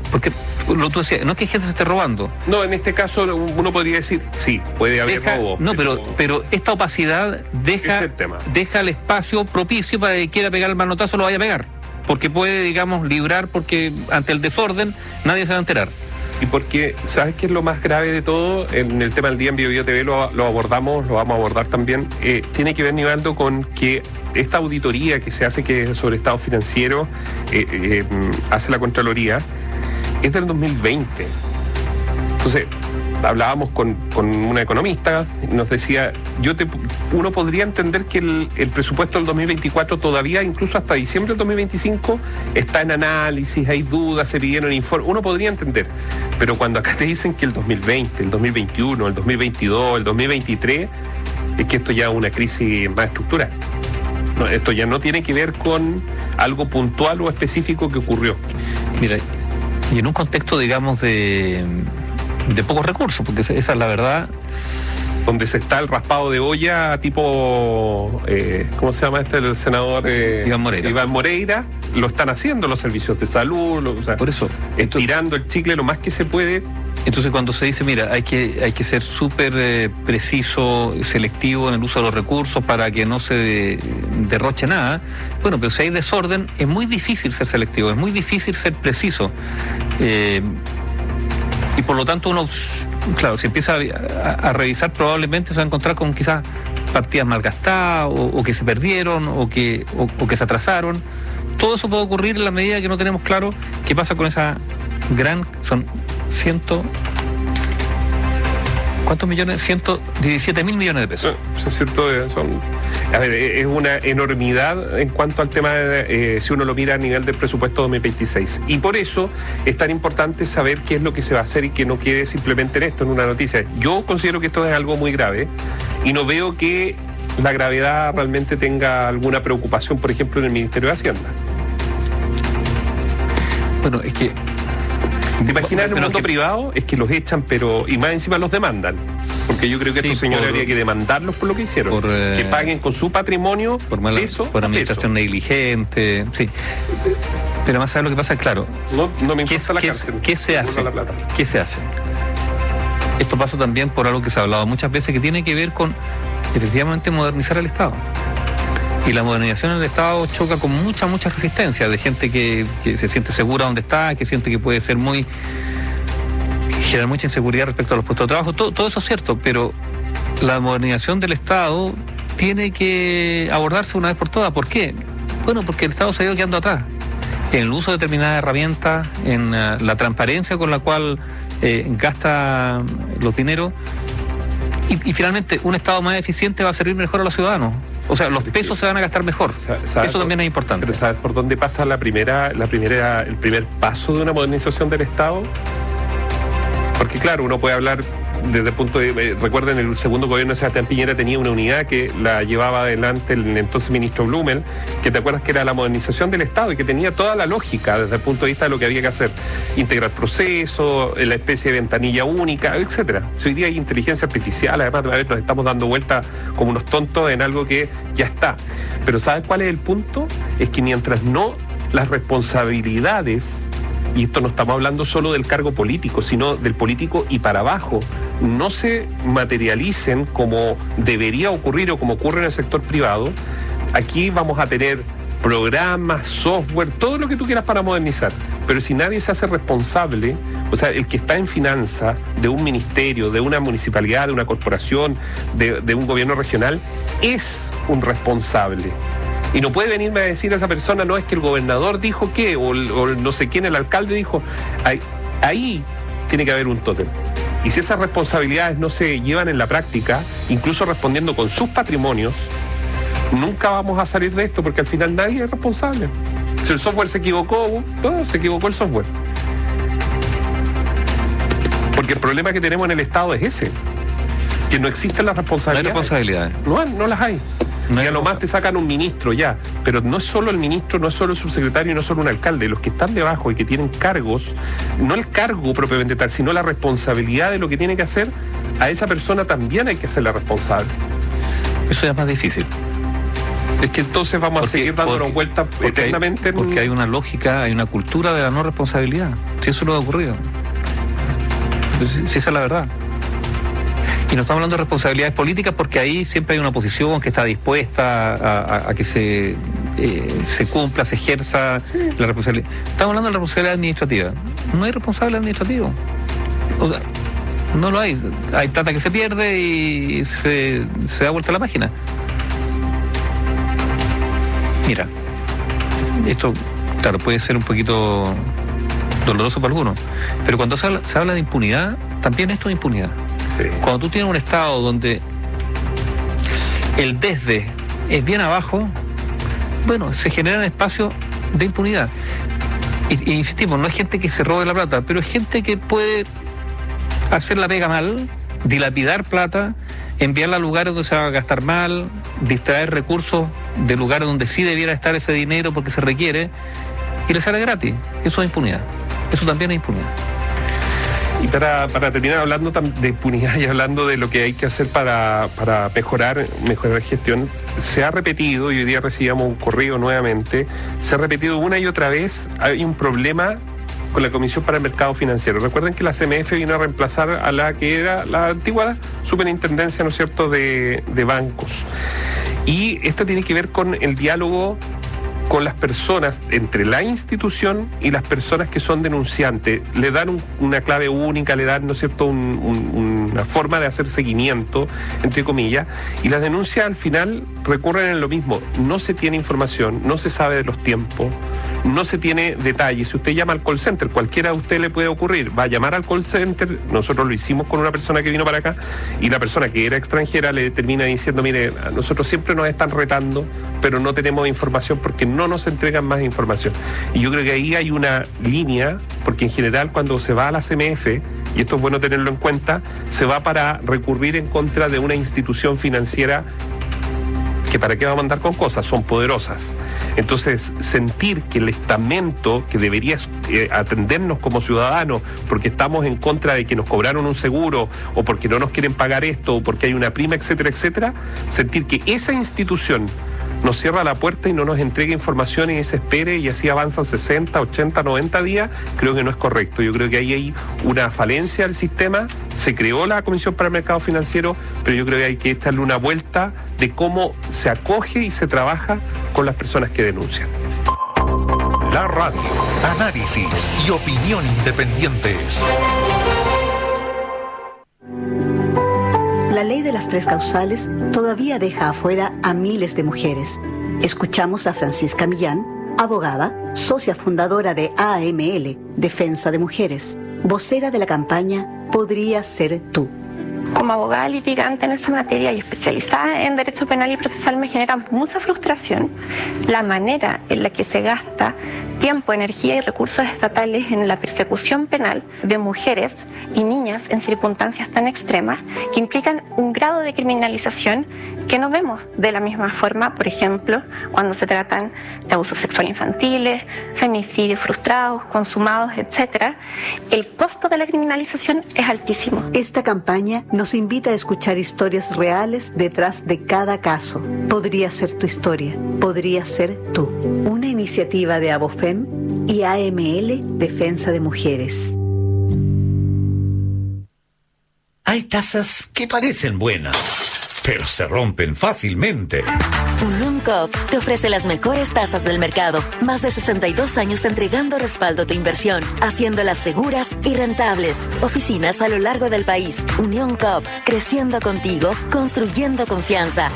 lo tú decías, no es que gente se esté robando. No, en este caso uno podría decir, sí, puede haber robo. No, pero esta opacidad deja el espacio propicio para que quiera pegar el manotazo, lo vaya a pegar. Porque puede, digamos, librar, porque ante el desorden nadie se va a enterar. Y porque, ¿sabes qué es lo más grave de todo? En el tema del día en Bio Bio TV lo abordamos, lo vamos a abordar también. Tiene que ver, Nivaldo, con que esta auditoría que se hace, que es sobre estado financiero, hace la Contraloría, es del 2020. Entonces, hablábamos con una economista, nos decía, uno podría entender que el presupuesto del 2024 todavía, incluso hasta diciembre del 2025, está en análisis, hay dudas, se pidieron informes, uno podría entender. Pero cuando acá te dicen que el 2020, el 2021, el 2022, el 2023, es que esto ya es una crisis más estructural. No, esto ya no tiene que ver con algo puntual o específico que ocurrió. Mira, y en un contexto, digamos, de pocos recursos, porque esa es la verdad. Donde se está el raspado de olla tipo, ¿cómo se llama el senador? Iván Moreira. Lo están haciendo los servicios de salud, por eso, estirando el chicle lo más que se puede. Entonces cuando se dice, mira, hay que ser súper preciso, selectivo en el uso de los recursos para que no se derroche nada, bueno, pero si hay desorden, es muy difícil ser selectivo, es muy difícil ser preciso. Y por lo tanto uno, claro, si empieza a revisar, probablemente se va a encontrar con quizás partidas mal gastadas o que se perdieron o que se atrasaron. Todo eso puede ocurrir en la medida que no tenemos claro qué pasa con esa son ¿cuántos millones? 117.000 millones de pesos. Es una enormidad en cuanto al tema si uno lo mira a nivel del presupuesto 2026. Y por eso es tan importante saber qué es lo que se va a hacer y que no quede simplemente en esto, en una noticia. Yo considero que esto es algo muy grave y no veo que la gravedad realmente tenga alguna preocupación, por ejemplo, en el Ministerio de Hacienda. Bueno, es que ¿te imaginas en el mundo privado? Es que los echan, y más encima los demandan. Porque yo creo que estos señores habría que demandarlos por lo que hicieron. Que paguen con su patrimonio por administración negligente. Sí. Pero más allá lo que pasa es, claro, no me importa la cárcel. ¿Qué se hace? ¿Qué se hace? Esto pasa también por algo que se ha hablado muchas veces, que tiene que ver con, efectivamente, modernizar el Estado. Y la modernización del Estado choca con mucha resistencia de gente que se siente segura donde está, que siente que puede ser generar mucha inseguridad respecto a los puestos de trabajo. Todo eso es cierto, pero la modernización del Estado tiene que abordarse una vez por todas. ¿Por qué? Bueno, porque el Estado se ha ido quedando atrás en el uso de determinadas herramientas, en la transparencia con la cual gasta los dineros, y finalmente un Estado más eficiente va a servir mejor a los ciudadanos. O sea, los pesos se van a gastar mejor. Eso también es importante. Pero ¿sabes por dónde pasa el primer paso de una modernización del Estado? Porque claro, uno puede hablar desde el punto de... Recuerden, el segundo gobierno de Sebastián Piñera tenía una unidad que la llevaba adelante el entonces ministro Blumel, que te acuerdas que era la modernización del Estado y que tenía toda la lógica desde el punto de vista de lo que había que hacer. Integrar procesos, la especie de ventanilla única, etcétera. Hoy día hay inteligencia artificial, además nos estamos dando vuelta como unos tontos en algo que ya está. Pero ¿sabes cuál es el punto? Es que mientras no las responsabilidades, y esto no estamos hablando solo del cargo político, sino del político y para abajo, no se materialicen como debería ocurrir o como ocurre en el sector privado, aquí vamos a tener programas, software, todo lo que tú quieras para modernizar. Pero si nadie se hace responsable, o sea, el que está en finanzas de un ministerio, de una municipalidad, de una corporación, de un gobierno regional, es un responsable. Y no puede venirme a decir a esa persona, no, es que el gobernador dijo que, o no sé quién, el alcalde dijo. Ahí tiene que haber un tótem. Y si esas responsabilidades no se llevan en la práctica, incluso respondiendo con sus patrimonios, nunca vamos a salir de esto, porque al final nadie es responsable. Si el software se equivocó, se equivocó el software. Porque el problema que tenemos en el Estado es ese, que no existen las responsabilidades. No las hay. Y a lo más te sacan un ministro ya, pero no es solo el ministro, no es solo el subsecretario, no es solo un alcalde. Los que están debajo y que tienen cargos, no el cargo propiamente tal, sino la responsabilidad de lo que tiene que hacer, a esa persona también hay que hacerla responsable. Eso ya es más difícil. Es que entonces vamos a seguir dándonos vueltas eternamente. Porque hay una lógica, hay una cultura de la no responsabilidad. Si eso no ha ocurrido. Si esa es la verdad. Y no estamos hablando de responsabilidades políticas porque ahí siempre hay una oposición que está dispuesta a que se cumpla, se ejerza la responsabilidad. Estamos hablando de la responsabilidad administrativa. No hay responsable administrativo. O sea, no lo hay. Hay plata que se pierde y se da vuelta la página. Mira, esto, claro, puede ser un poquito doloroso para algunos, pero cuando se habla de impunidad, también esto es impunidad. Sí. Cuando tú tienes un Estado donde el desde es bien abajo, bueno, se generan espacios de impunidad. Y insistimos, no es gente que se robe la plata, pero es gente que puede hacer la pega mal, dilapidar plata, enviarla a lugares donde se va a gastar mal, distraer recursos de lugares donde sí debiera estar ese dinero porque se requiere, y le sale gratis. Eso es impunidad. Eso también es impunidad. Y para terminar hablando de impunidad y hablando de lo que hay que hacer para mejorar la gestión, se ha repetido, y hoy día recibíamos un correo nuevamente, se ha repetido una y otra vez, hay un problema con la Comisión para el Mercado Financiero. Recuerden que la CMF vino a reemplazar a la que era la antigua Superintendencia, ¿no es cierto?, de bancos. Y esto tiene que ver con el diálogo con las personas, entre la institución y las personas que son denunciantes. Le dan una clave única, le dan, ¿no es cierto?, una forma de hacer seguimiento, entre comillas, y las denuncias al final recurren en lo mismo. No se tiene información, no se sabe de los tiempos, no se tiene detalles. Si usted llama al call center, cualquiera de usted le puede ocurrir, va a llamar al call center. Nosotros lo hicimos con una persona que vino para acá, y la persona que era extranjera le termina diciendo, mire, a nosotros siempre nos están retando, pero no tenemos información porque no nos entregan más información. Y yo creo que ahí hay una línea, porque en general cuando se va a la CMF, y esto es bueno tenerlo en cuenta, se va para recurrir en contra de una institución financiera que para qué va a mandar con cosas, son poderosas. Entonces, sentir que el estamento que debería atendernos como ciudadanos, porque estamos en contra de que nos cobraron un seguro, o porque no nos quieren pagar esto, o porque hay una prima, etcétera, etcétera, sentir que esa institución nos cierra la puerta y no nos entrega información y se espere y así avanzan 60, 80, 90 días, creo que no es correcto. Yo creo que ahí hay una falencia del sistema. Se creó la Comisión para el Mercado Financiero, pero yo creo que hay que darle una vuelta de cómo se acoge y se trabaja con las personas que denuncian. La radio, análisis y opinión independientes. La ley de las 3 causales todavía deja afuera a miles de mujeres. Escuchamos a Francisca Millán, abogada, socia fundadora de AML, Defensa de Mujeres, vocera de la campaña Podría Ser Tú. Como abogada litigante en esa materia y especializada en derecho penal y procesal, me genera mucha frustración la manera en la que se gasta tiempo, energía y recursos estatales en la persecución penal de mujeres y niñas en circunstancias tan extremas que implican un grado de criminalización que no vemos de la misma forma, por ejemplo, cuando se tratan de abusos sexuales infantiles, femicidios frustrados, consumados, etc. El costo de la criminalización es altísimo. Esta campaña nos invita a escuchar historias reales detrás de cada caso. Podría ser tu historia, podría ser tú. Una iniciativa de Abofem y AML Defensa de Mujeres. Hay tazas que parecen buenas, pero se rompen fácilmente. Ulum Coop te ofrece las mejores tazas del mercado. Más de 62 años entregando respaldo a tu inversión, haciéndolas seguras y rentables. Oficinas a lo largo del país. Unión Coop, creciendo contigo, construyendo confianza.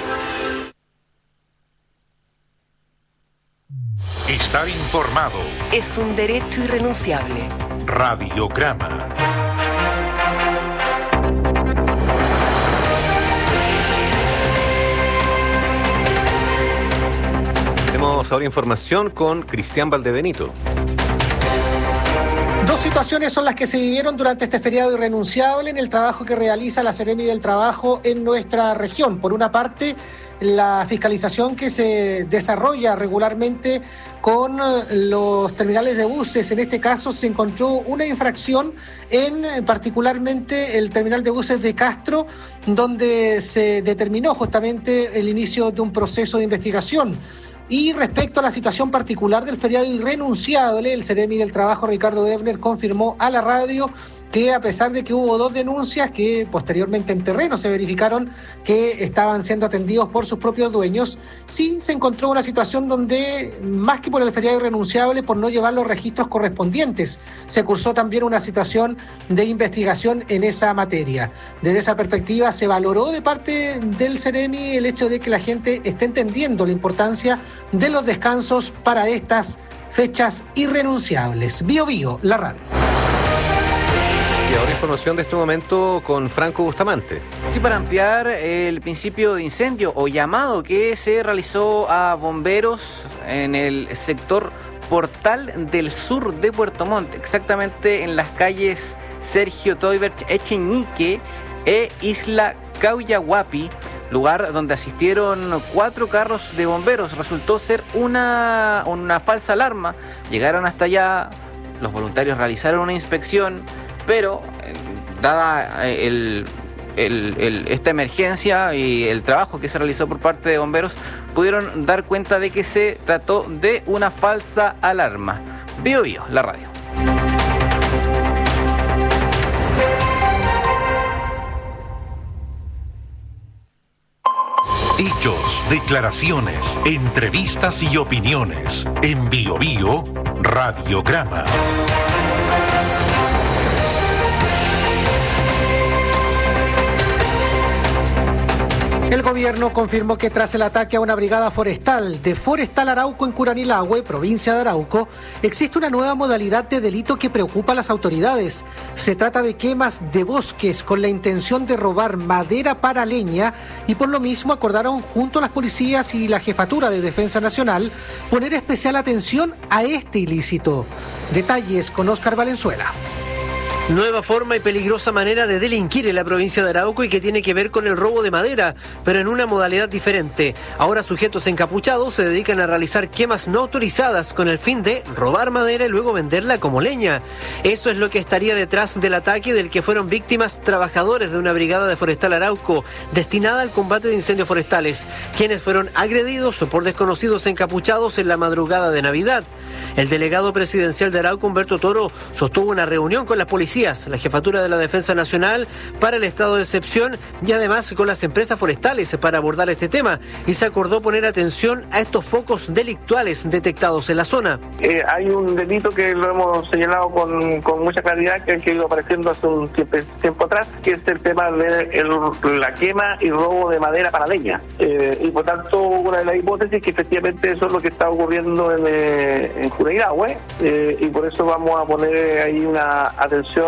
Estar informado es un derecho irrenunciable. Radiograma. Tenemos ahora información con Cristian Valdebenito. Dos situaciones son las que se vivieron durante este feriado irrenunciable en el trabajo que realiza la Seremi del Trabajo en nuestra región. Por una parte, la fiscalización que se desarrolla regularmente con los terminales de buses. En este caso se encontró una infracción en particularmente el terminal de buses de Castro, donde se determinó justamente el inicio de un proceso de investigación. Y respecto a la situación particular del feriado irrenunciable, el Seremi del Trabajo, Ricardo Ebner, confirmó a la radio que a pesar de que hubo 2 denuncias que posteriormente en terreno se verificaron que estaban siendo atendidos por sus propios dueños, sí se encontró una situación donde, más que por el feriado irrenunciable, por no llevar los registros correspondientes, se cursó también una situación de investigación en esa materia. Desde esa perspectiva se valoró de parte del Seremi el hecho de que la gente esté entendiendo la importancia de los descansos para estas fechas irrenunciables. Bio Bio, la radio. Y ahora información de este momento con Franco Bustamante. Sí, para ampliar el principio de incendio o llamado que se realizó a bomberos en el sector Portal del Sur de Puerto Montt, exactamente en las calles Sergio Toibert Echeñique e Isla Cauyahuapi, lugar donde asistieron 4 carros de bomberos. Resultó ser una falsa alarma. Llegaron hasta allá, los voluntarios realizaron una inspección, pero dada esta emergencia y el trabajo que se realizó por parte de bomberos, pudieron dar cuenta de que se trató de una falsa alarma. Bio Bio, la radio. Hechos, declaraciones, entrevistas y opiniones. En Bio Bio, Radiograma. El gobierno confirmó que tras el ataque a una brigada forestal de Forestal Arauco en Curanilahue, provincia de Arauco, existe una nueva modalidad de delito que preocupa a las autoridades. Se trata de quemas de bosques con la intención de robar madera para leña y por lo mismo acordaron junto a las policías y la Jefatura de Defensa Nacional poner especial atención a este ilícito. Detalles con Óscar Valenzuela. Nueva forma y peligrosa manera de delinquir en la provincia de Arauco y que tiene que ver con el robo de madera, pero en una modalidad diferente. Ahora sujetos encapuchados se dedican a realizar quemas no autorizadas con el fin de robar madera y luego venderla como leña. Eso es lo que estaría detrás del ataque del que fueron víctimas trabajadores de una brigada de Forestal Arauco destinada al combate de incendios forestales, quienes fueron agredidos por desconocidos encapuchados en la madrugada de Navidad. El delegado presidencial de Arauco, Humberto Toro, sostuvo una reunión con las policías, la Jefatura de la Defensa Nacional para el estado de excepción y además con las empresas forestales para abordar este tema, y se acordó poner atención a estos focos delictuales detectados en la zona. Hay un delito que lo hemos señalado con mucha claridad, que ha ido apareciendo hace un tiempo atrás, que es el tema de la quema y robo de madera para leña. Y por tanto, una de las hipótesis que efectivamente eso es lo que está ocurriendo en Jurerahue, y por eso vamos a poner ahí una atención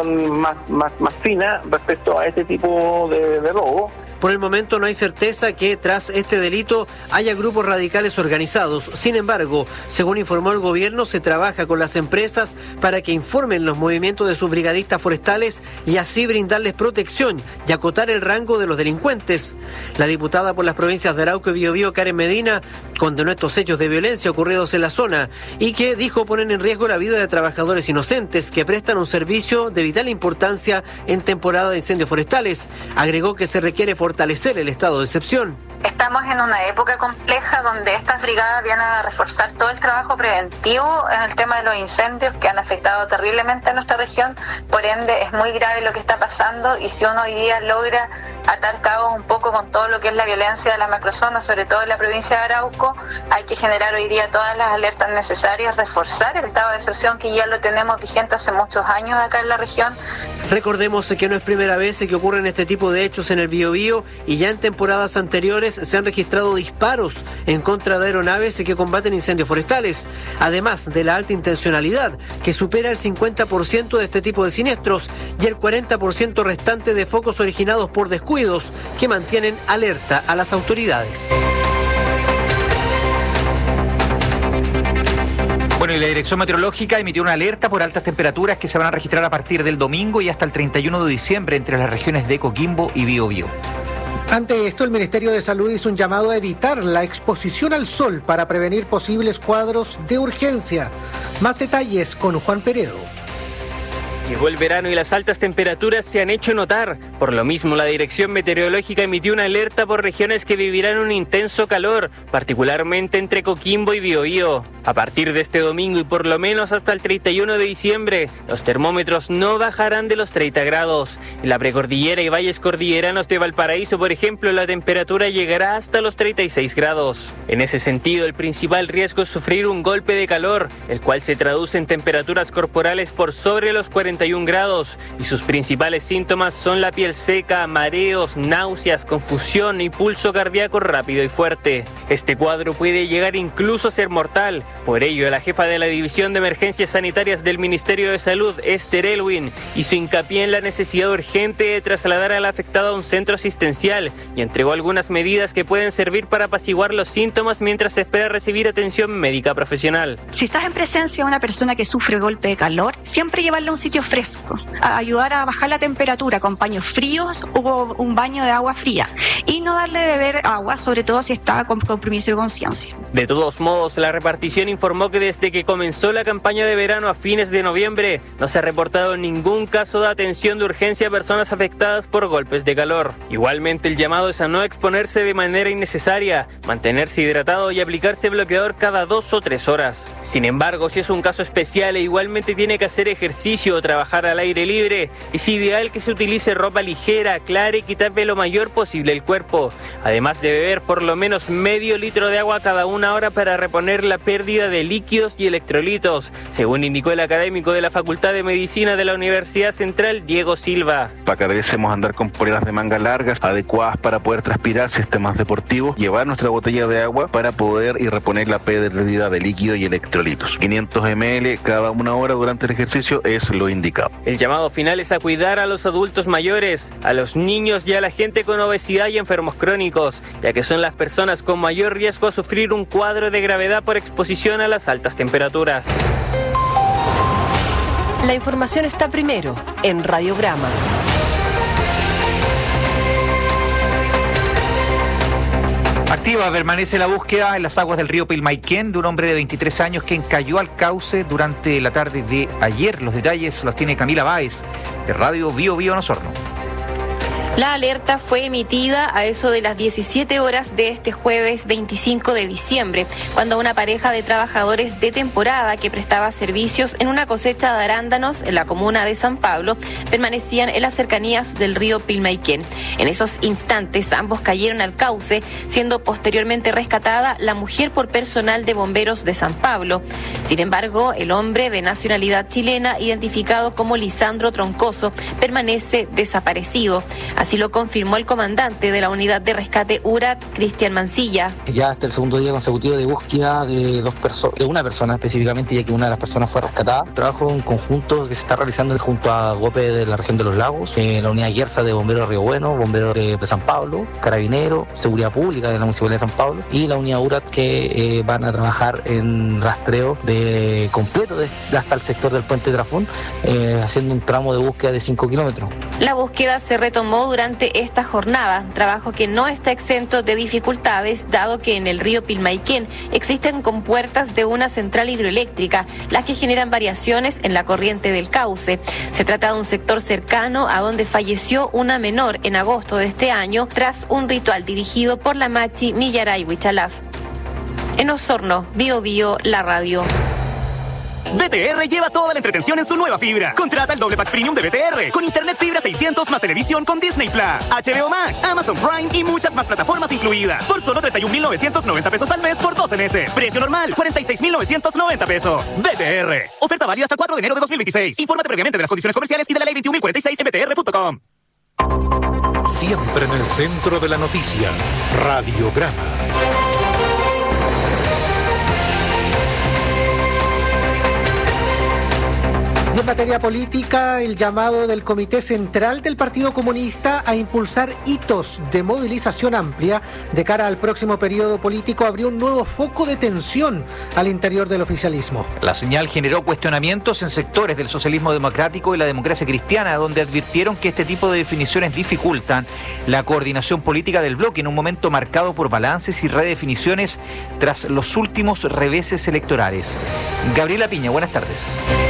más fina respecto a este tipo de robo. Por el momento no hay certeza que tras este delito haya grupos radicales organizados. Sin embargo, según informó el gobierno, se trabaja con las empresas para que informen los movimientos de sus brigadistas forestales y así brindarles protección y acotar el rango de los delincuentes. La diputada por las provincias de Arauco y Biobío, Karen Medina, condenó estos hechos de violencia ocurridos en la zona y que dijo ponen en riesgo la vida de trabajadores inocentes que prestan un servicio de vital importancia en temporada de incendios forestales. Agregó que se requiere fortalecer el estado de excepción. Estamos en una época compleja donde estas brigadas vienen a reforzar todo el trabajo preventivo en el tema de los incendios que han afectado terriblemente a nuestra región. Por ende, es muy grave lo que está pasando y si uno hoy día logra atar cabos un poco con todo lo que es la violencia de la macrozona, sobre todo en la provincia de Arauco, hay que generar hoy día todas las alertas necesarias, reforzar el estado de excepción que ya lo tenemos vigente hace muchos años acá en la región. Recordemos que no es primera vez que ocurren este tipo de hechos en el Biobío y ya en temporadas anteriores se han registrado disparos en contra de aeronaves que combaten incendios forestales, además de la alta intencionalidad que supera el 50% de este tipo de siniestros y el 40% restante de focos originados por descuidos que mantienen alerta a las autoridades. Bueno, y la Dirección Meteorológica emitió una alerta por altas temperaturas que se van a registrar a partir del domingo y hasta el 31 de diciembre entre las regiones de Coquimbo y Biobío. Ante esto, el Ministerio de Salud hizo un llamado a evitar la exposición al sol para prevenir posibles cuadros de urgencia. Más detalles con Juan Peredo. Llegó el verano y las altas temperaturas se han hecho notar. Por lo mismo, la Dirección Meteorológica emitió una alerta por regiones que vivirán un intenso calor, particularmente entre Coquimbo y Biobío. A partir de este domingo y por lo menos hasta el 31 de diciembre, los termómetros no bajarán de los 30 grados. En la precordillera y valles cordilleranos de Valparaíso, por ejemplo, la temperatura llegará hasta los 36 grados. En ese sentido, el principal riesgo es sufrir un golpe de calor, el cual se traduce en temperaturas corporales por sobre los 41 grados, y sus principales síntomas son la piel seca, mareos, náuseas, confusión y pulso cardíaco rápido y fuerte. Este cuadro puede llegar incluso a ser mortal. Por ello, la jefa de la División de Emergencias Sanitarias del Ministerio de Salud, Esther Elwin, hizo hincapié en la necesidad urgente de trasladar al afectado a un centro asistencial y entregó algunas medidas que pueden servir para apaciguar los síntomas mientras se espera recibir atención médica profesional. Si estás en presencia de una persona que sufre golpe de calor, siempre llevarla a un sitio fresco, a ayudar a bajar la temperatura con paños fríos o un baño de agua fría y no darle de beber agua, sobre todo si está con compromiso de conciencia. De todos modos, la repartición informó que desde que comenzó la campaña de verano a fines de noviembre no se ha reportado ningún caso de atención de urgencia a personas afectadas por golpes de calor. Igualmente, el llamado es a no exponerse de manera innecesaria, mantenerse hidratado y aplicarse bloqueador cada 2 o 3 horas. Sin embargo, si es un caso especial e igualmente tiene que hacer ejercicio o trabajar al aire libre, es ideal que se utilice ropa ligera, clara y que tape lo mayor posible el cuerpo. Además de beber por lo menos medio litro de agua cada 1 hora para reponer la pérdida de líquidos y electrolitos, según indicó el académico de la Facultad de Medicina de la Universidad Central, Diego Silva. Para que debemos andar con poleras de manga largas, adecuadas para poder transpirar, sistemas deportivos, llevar nuestra botella de agua para poder y reponer la pérdida de líquido y electrolitos. 500 ml cada 1 hora durante el ejercicio es lo indicado. El llamado final es a cuidar a los adultos mayores, a los niños y a la gente con obesidad y enfermos crónicos, ya que son las personas con mayor riesgo a sufrir un cuadro de gravedad por exposición a las altas temperaturas. La información está primero en Radiograma. Activa permanece la búsqueda en las aguas del río Pilmaiquén de un hombre de 23 años que cayó al cauce durante la tarde de ayer. Los detalles los tiene Camila Báez, de Radio Bio Bio en Osorno. La alerta fue emitida a eso de las 17 horas de este jueves 25 de diciembre, cuando una pareja de trabajadores de temporada que prestaba servicios en una cosecha de arándanos en la comuna de San Pablo permanecían en las cercanías del río Pilmaiquén. En esos instantes ambos cayeron al cauce, siendo posteriormente rescatada la mujer por personal de bomberos de San Pablo. Sin embargo, el hombre de nacionalidad chilena, identificado como Lisandro Troncoso, permanece desaparecido. Así lo confirmó el comandante de la unidad de rescate URAT, Cristian Mancilla. Ya hasta el segundo día consecutivo de búsqueda de una persona específicamente, ya que una de las personas fue rescatada. Trabajo en conjunto que se está realizando junto a GOPE de la región de los lagos, la unidad Guerza de bomberos de Río Bueno, bomberos de San Pablo, Carabineros, Seguridad Pública de la Municipalidad de San Pablo y la unidad URAT que van a trabajar en rastreo completo hasta el sector del puente de Trafún, haciendo un tramo de búsqueda de 5 kilómetros. La búsqueda se retomó durante esta jornada, trabajo que no está exento de dificultades, dado que en el río Pilmaiquén existen compuertas de una central hidroeléctrica, las que generan variaciones en la corriente del cauce. Se trata de un sector cercano a donde falleció una menor en agosto de este año tras un ritual dirigido por la Machi Millaray Huichalaf. En Osorno, Bio Bio, la radio. BTR lleva toda la entretención en su nueva fibra. Contrata el doble pack premium de BTR con internet fibra 600 más televisión con Disney Plus, HBO Max, Amazon Prime y muchas más plataformas incluidas por solo 31.990 pesos al mes por 12 meses. Precio normal 46.990 pesos. BTR. Oferta válida hasta 4 de enero de 2026. Infórmate previamente de las condiciones comerciales y de la ley 21.046 en btr.com. Siempre en el centro de la noticia. Radiograma. Y en materia política, el llamado del Comité Central del Partido Comunista a impulsar hitos de movilización amplia de cara al próximo periodo político abrió un nuevo foco de tensión al interior del oficialismo. La señal generó cuestionamientos en sectores del socialismo democrático y la democracia cristiana, donde advirtieron que este tipo de definiciones dificultan la coordinación política del bloque en un momento marcado por balances y redefiniciones tras los últimos reveses electorales. Gabriela Piña, buenas tardes.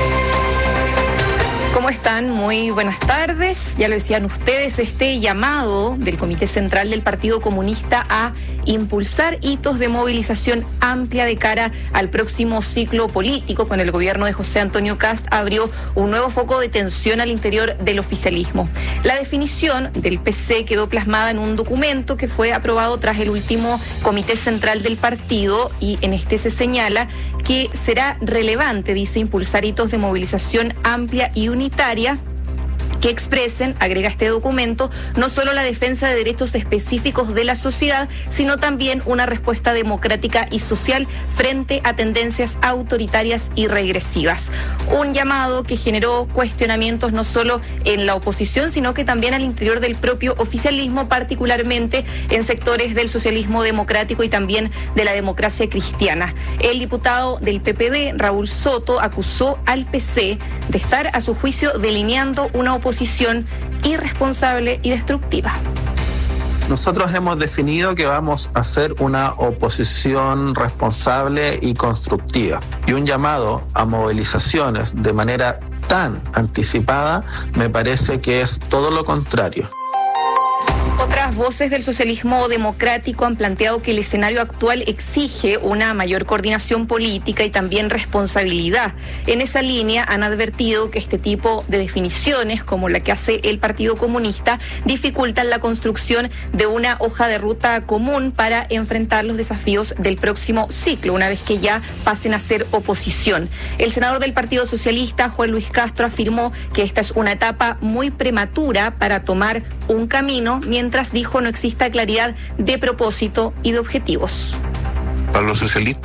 ¿Cómo están? Muy buenas tardes. Ya lo decían ustedes, este llamado del Comité Central del Partido Comunista a impulsar hitos de movilización amplia de cara al próximo ciclo político con el gobierno de José Antonio Kast abrió un nuevo foco de tensión al interior del oficialismo. La definición del PC quedó plasmada en un documento que fue aprobado tras el último Comité Central del partido y en este se señala que será relevante, dice, impulsar hitos de movilización amplia y unitaria que expresen, agrega este documento, no solo la defensa de derechos específicos de la sociedad, sino también una respuesta democrática y social frente a tendencias autoritarias y regresivas. Un llamado que generó cuestionamientos no solo en la oposición, sino que también al interior del propio oficialismo, particularmente en sectores del socialismo democrático y también de la democracia cristiana. El diputado del PPD, Raúl Soto, acusó al PC de estar, a su juicio, delineando una oposición irresponsable y destructiva. Nosotros hemos definido que vamos a hacer una oposición responsable y constructiva. Y un llamado a movilizaciones de manera tan anticipada me parece que es todo lo contrario. Otras voces del socialismo democrático han planteado que el escenario actual exige una mayor coordinación política y también responsabilidad. En esa línea han advertido que este tipo de definiciones, como la que hace el Partido Comunista, dificultan la construcción de una hoja de ruta común para enfrentar los desafíos del próximo ciclo, una vez que ya pasen a ser oposición. El senador del Partido Socialista, Juan Luis Castro, afirmó que esta es una etapa muy prematura para tomar un camino, mientras dijo no exista claridad de propósito y de objetivos. Para los socialistas